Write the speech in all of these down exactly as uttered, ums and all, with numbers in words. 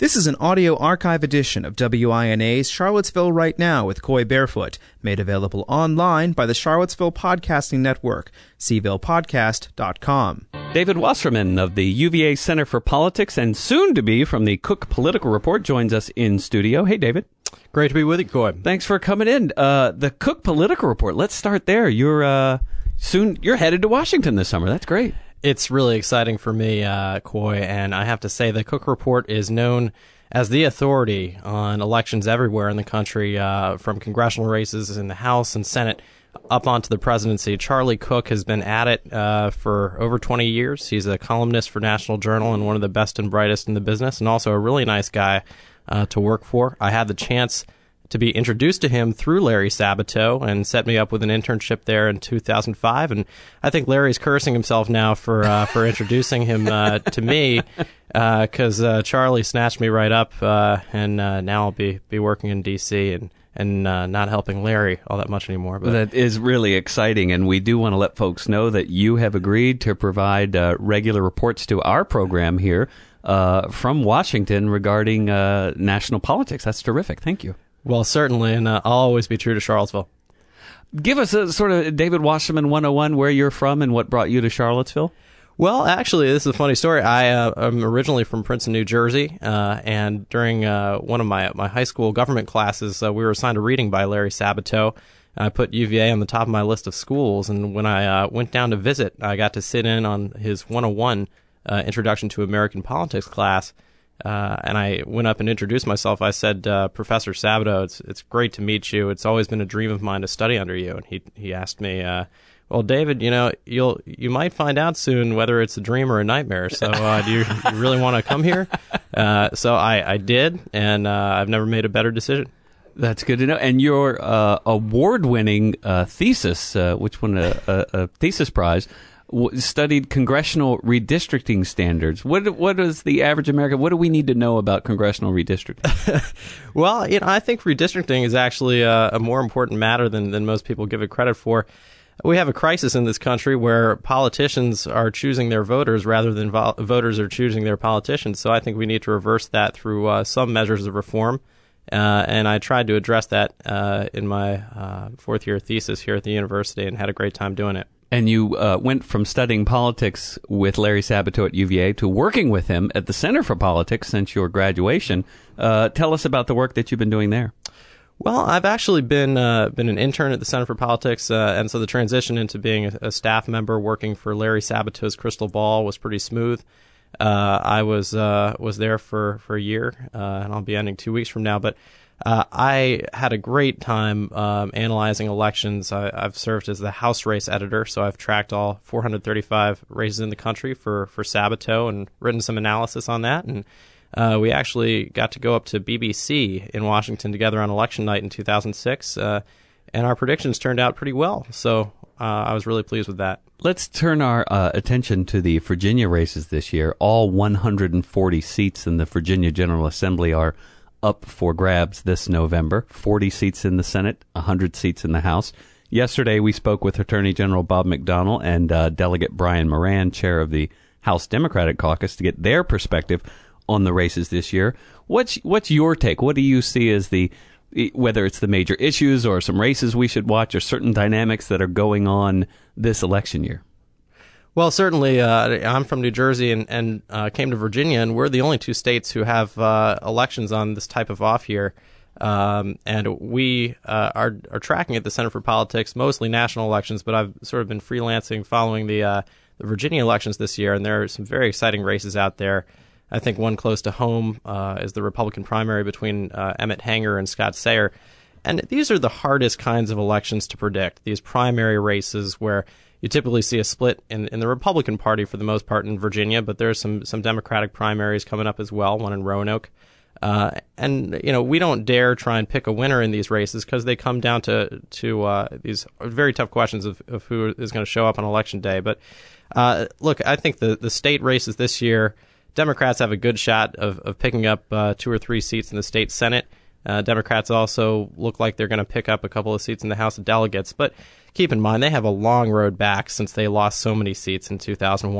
This is an audio archive edition of W I N A's Charlottesville Right Now with Coy Barefoot, made available online by the Charlottesville Podcasting Network, c ville podcast dot com. David Wasserman of the U V A Center for Politics and soon to be from the Cook Political Report joins us in studio. Hey, David. Great to be with you, Coy. Thanks for coming in. Uh, the Cook Political Report. Let's start there. You're uh, soon. You're headed to Washington this summer. That's great. It's really exciting for me, uh, Coy, and I have to say the Cook Report is known as the authority on elections everywhere in the country, uh, from congressional races in the House and Senate up onto the presidency. Charlie Cook has been at it uh, for over twenty years. He's a columnist for National Journal and one of the best and brightest in the business, and also a really nice guy uh, to work for. I had the chance to be introduced to him through Larry Sabato and set me up with an internship there in two thousand five. And I think Larry's cursing himself now for uh, for introducing him uh, to me because uh, uh, Charlie snatched me right up, uh, and uh, now I'll be, be working in D C and, and uh, not helping Larry all that much anymore. But that is really exciting, and we do want to let folks know that you have agreed to provide uh, regular reports to our program here uh, from Washington regarding uh, national politics. That's terrific. Thank you. Well, certainly, and uh, I'll always be true to Charlottesville. Give us a sort of David Wasserman one oh one, where you're from and what brought you to Charlottesville. Well, actually, this is a funny story. I uh, am originally from Princeton, New Jersey, uh, and during uh, one of my, my high school government classes, uh, we were assigned a reading by Larry Sabato. I put U V A on the top of my list of schools, and when I uh, went down to visit, I got to sit in on his one oh one uh, Introduction to American Politics class. Uh, and I went up and introduced myself. I said, uh, Professor Sabato, it's it's great to meet you. It's always been a dream of mine to study under you. And he he asked me, uh, well, David, you know, you'll you might find out soon whether it's a dream or a nightmare. So uh, do you, you really want to come here? Uh, so I, I did, and uh, I've never made a better decision. That's good to know. And your uh, award-winning uh, thesis, uh, which won a, a, a thesis prize, studied congressional redistricting standards. What what is the average American? What do we need to know about congressional redistricting? Well, you know, I think redistricting is actually a, a more important matter than, than most people give it credit for. We have a crisis in this country where politicians are choosing their voters rather than vo- voters are choosing their politicians. So I think we need to reverse that through uh, some measures of reform. Uh, and I tried to address that uh, in my uh, fourth year thesis here at the university and had a great time doing it. And you uh, went from studying politics with Larry Sabato at U V A to working with him at the Center for Politics since your graduation. Uh, tell us about the work that you've been doing there. Well, I've actually been uh, been an intern at the Center for Politics, uh, and so the transition into being a, a staff member working for Larry Sabato's Crystal Ball was pretty smooth. Uh, I was uh, was there for, for a year, uh, and I'll be ending two weeks from now, but Uh, I had a great time um, analyzing elections. I, I've served as the House race editor, so I've tracked all four hundred thirty-five races in the country for, for Sabato and written some analysis on that. And uh, we actually got to go up to B B C in Washington together on election night in two thousand six, uh, and our predictions turned out pretty well. So uh, I was really pleased with that. Let's turn our uh, attention to the Virginia races this year. All one hundred forty seats in the Virginia General Assembly are up for grabs this November. forty seats in the Senate, one hundred seats in the House. Yesterday, we spoke with Attorney General Bob McDonnell and uh, Delegate Brian Moran, chair of the House Democratic Caucus, to get their perspective on the races this year. What's what's your take? What do you see as the, whether it's the major issues or some races we should watch or certain dynamics that are going on this election year? Well, certainly, uh, I'm from New Jersey and, and uh, came to Virginia, and we're the only two states who have uh, elections on this type of off year. Um, and we uh, are, are tracking at the Center for Politics, mostly national elections, but I've sort of been freelancing following the, uh, the Virginia elections this year, and there are some very exciting races out there. I think one close to home uh, is the Republican primary between uh, Emmett Hanger and Scott Sayer. And these are the hardest kinds of elections to predict, these primary races where you typically see a split in, in the Republican Party for the most part in Virginia, but there's some some Democratic primaries coming up as well, one in Roanoke. Uh, and, you know, we don't dare try and pick a winner in these races because they come down to, to uh, these very tough questions of, of who is going to show up on Election Day. But, uh, look, I think the, the state races this year, Democrats have a good shot of, of picking up uh, two or three seats in the state Senate. Uh, Democrats also look like they're going to pick up a couple of seats in the House of Delegates. But keep in mind, they have a long road back since they lost so many seats in two thousand one.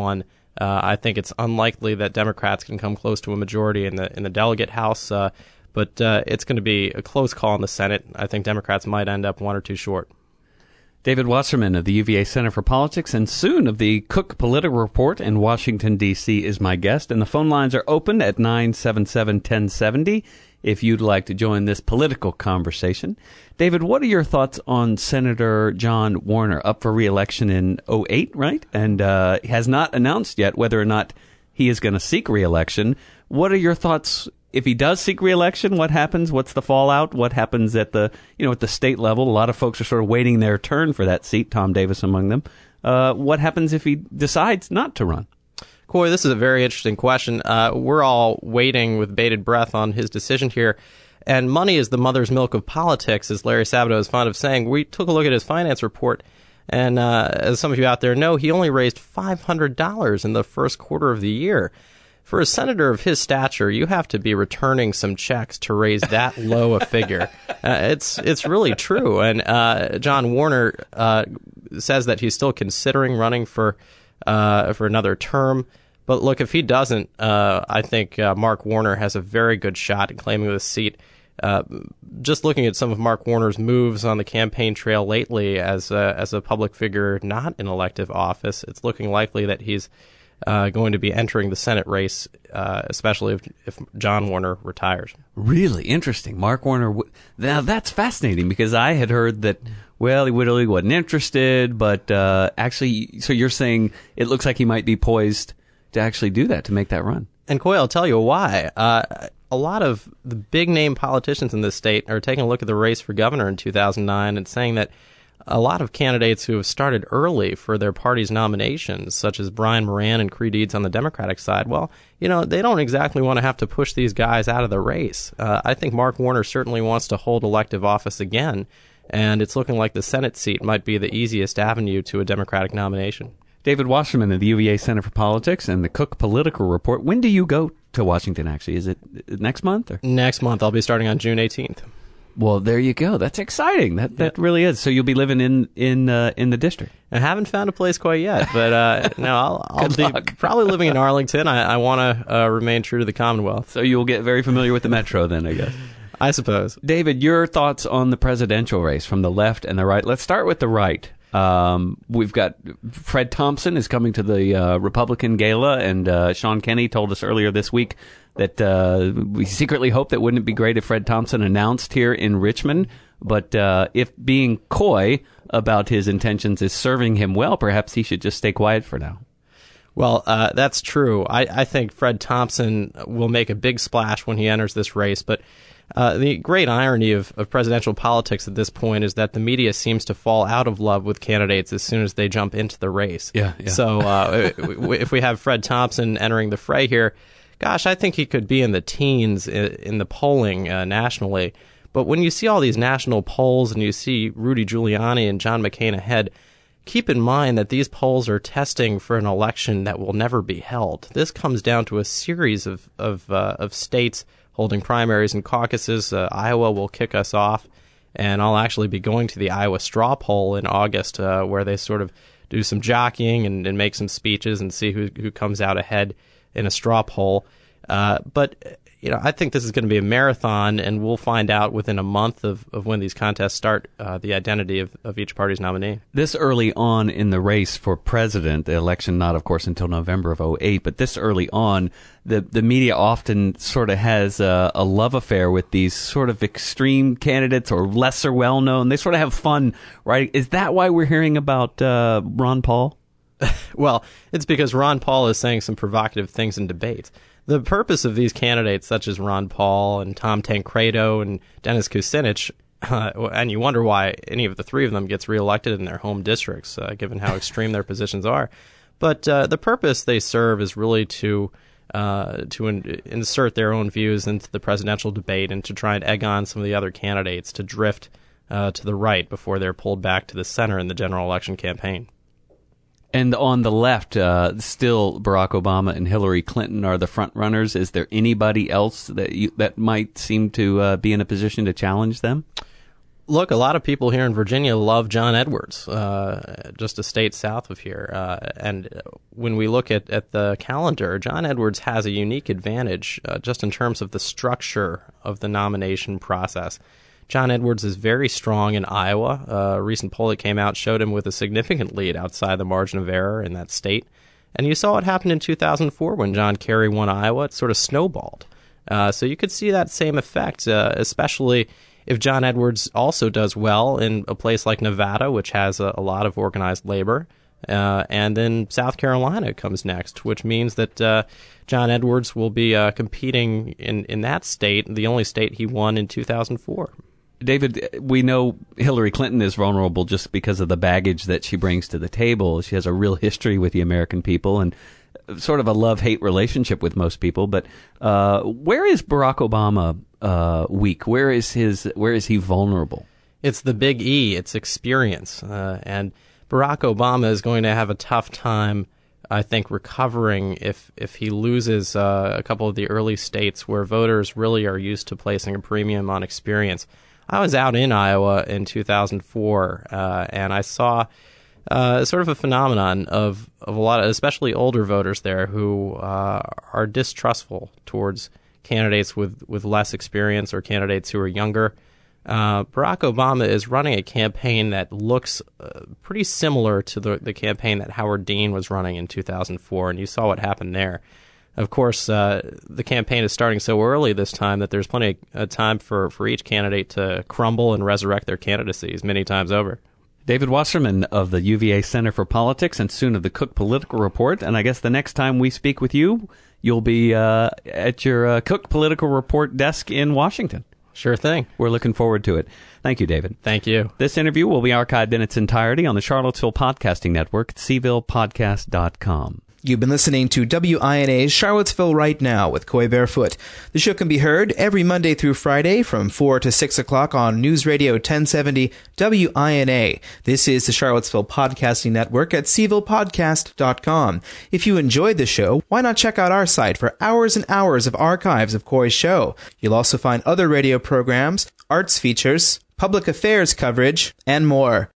Uh, I think it's unlikely that Democrats can come close to a majority in the in the delegate house, uh, but uh, it's going to be a close call in the Senate. I think Democrats might end up one or two short. David Wasserman of the U V A Center for Politics and soon of the Cook Political Report in Washington, D C is my guest. And the phone lines are open at nine seven seven, one oh seven oh if you'd like to join this political conversation. David, what are your thoughts on Senator John Warner, up for re-election in oh eight, right? And uh, has not announced yet whether or not he is going to seek re-election. What are your thoughts? If he does seek re-election, what happens? What's the fallout? What happens at the, you know, at the state level? A lot of folks are sort of waiting their turn for that seat, Tom Davis among them. Uh, what happens if he decides not to run? Coy, this is a very interesting question. Uh, we're all waiting with bated breath on his decision here. And money is the mother's milk of politics, as Larry Sabato is fond of saying. We took a look at his finance report, and uh, as some of you out there know, he only raised five hundred dollars in the first quarter of the year. For a senator of his stature, you have to be returning some checks to raise that low a figure. Uh, it's it's really true. And uh, John Warner uh, says that he's still considering running for uh, for another term. But look, if he doesn't, uh, I think uh, Mark Warner has a very good shot at claiming this seat. Uh, just looking at some of Mark Warner's moves on the campaign trail lately as a, as a public figure not in elective office, it's looking likely that he's Uh, going to be entering the Senate race, uh, especially if, if John Warner retires. Really interesting. Mark Warner. W- now, that's fascinating because I had heard that, well, he really wasn't interested, but uh, actually, so you're saying it looks like he might be poised to actually do that, to make that run. And, Coy, I'll tell you why. Uh, a lot of the big-name politicians in this state are taking a look at the race for governor in two thousand nine and saying that a lot of candidates who have started early for their party's nominations, such as Brian Moran and Creed Eads on the Democratic side, well, you know, they don't exactly want to have to push these guys out of the race. Uh, I think Mark Warner certainly wants to hold elective office again, and it's looking like the Senate seat might be the easiest avenue to a Democratic nomination. David Wasserman of the U V A Center for Politics and the Cook Political Report. When do you go to Washington, actually? Is it next month? Or? Next month. I'll be starting on June eighteenth. Well, there you go. That's exciting. That that yeah. really is. So you'll be living in in uh, in the district. I haven't found a place quite yet, but uh, no, I'll, I'll be luck. probably living in Arlington. I, I want to uh, remain true to the Commonwealth. So you'll get very familiar with the metro then, I guess. I suppose. David, your thoughts on the presidential race from the left and the right. Let's start with the right. Um, we've got Fred Thompson is coming to the uh, Republican gala, and uh, Sean Kenney told us earlier this week that uh, we secretly hope that wouldn't it be great if Fred Thompson announced here in Richmond. But uh, if being coy about his intentions is serving him well, perhaps he should just stay quiet for now. Well, uh, that's true. I, I think Fred Thompson will make a big splash when he enters this race, but Uh, the great irony of, of presidential politics at this point is that the media seems to fall out of love with candidates as soon as they jump into the race. Yeah, yeah. So uh, if we have Fred Thompson entering the fray here, gosh, I think he could be in the teens in, in the polling uh, nationally. But when you see all these national polls and you see Rudy Giuliani and John McCain ahead, keep in mind that these polls are testing for an election that will never be held. This comes down to a series of, of, uh, of states holding primaries and caucuses. Uh, Iowa will kick us off, and I'll actually be going to the Iowa straw poll in August, uh, where they sort of do some jockeying and, and make some speeches and see who who comes out ahead in a straw poll. Uh, but you know, I think this is going to be a marathon, and we'll find out within a month of, of when these contests start uh, the identity of, of each party's nominee. This early on in the race for president, the election not, of course, until November of oh eight, but this early on, the, the media often sort of has a, a love affair with these sort of extreme candidates or lesser well-known. They sort of have fun, right? Is that why we're hearing about uh, Ron Paul? Well, it's because Ron Paul is saying some provocative things in debates. The purpose of these candidates, such as Ron Paul and Tom Tancredo and Dennis Kucinich, uh, and you wonder why any of the three of them gets reelected in their home districts, uh, given how extreme their positions are. But uh, the purpose they serve is really to uh, to in- insert their own views into the presidential debate and to try and egg on some of the other candidates to drift uh, to the right before they're pulled back to the center in the general election campaign. And on the left, uh, still Barack Obama and Hillary Clinton are the front runners. Is there anybody else that you, that might seem to uh, be in a position to challenge them? Look, a lot of people here in Virginia love John Edwards, uh, just a state south of here. Uh, and when we look at, at the calendar, John Edwards has a unique advantage uh, just in terms of the structure of the nomination process. John Edwards is very strong in Iowa. Uh, a recent poll that came out showed him with a significant lead outside the margin of error in that state. And you saw what happened in two thousand four when John Kerry won Iowa. It sort of snowballed. Uh, so you could see that same effect, uh, especially if John Edwards also does well in a place like Nevada, which has a, a lot of organized labor, uh, and then South Carolina comes next, which means that uh, John Edwards will be uh, competing in, in that state, the only state he won in two thousand four. David, we know Hillary Clinton is vulnerable just because of the baggage that she brings to the table. She has a real history with the American people and sort of a love-hate relationship with most people. But uh, where is Barack Obama uh, weak? Where is his? Where is he vulnerable? It's the big E. It's experience. Uh, and Barack Obama is going to have a tough time, I think, recovering if, if he loses uh, a couple of the early states where voters really are used to placing a premium on experience. I was out in Iowa in two thousand four, uh, and I saw uh, sort of a phenomenon of, of a lot of, especially older voters there, who uh, are distrustful towards candidates with, with less experience or candidates who are younger. Uh, Barack Obama is running a campaign that looks uh, pretty similar to the, the campaign that Howard Dean was running in two thousand four, and you saw what happened there. Of course, uh, the campaign is starting so early this time that there's plenty of time for, for each candidate to crumble and resurrect their candidacies many times over. David Wasserman of the U V A Center for Politics and soon of the Cook Political Report. And I guess the next time we speak with you, you'll be uh, at your uh, Cook Political Report desk in Washington. Sure thing. We're looking forward to it. Thank you, David. Thank you. This interview will be archived in its entirety on the Charlottesville Podcasting Network at c ville podcast dot com. You've been listening to W I N A's Charlottesville Right Now with Coy Barefoot. The show can be heard every Monday through Friday from four to six o'clock on News Radio ten seventy W I N A. This is the Charlottesville Podcasting Network at c ville podcast dot com. If you enjoyed the show, why not check out our site for hours and hours of archives of Coy's show? You'll also find other radio programs, arts features, public affairs coverage, and more.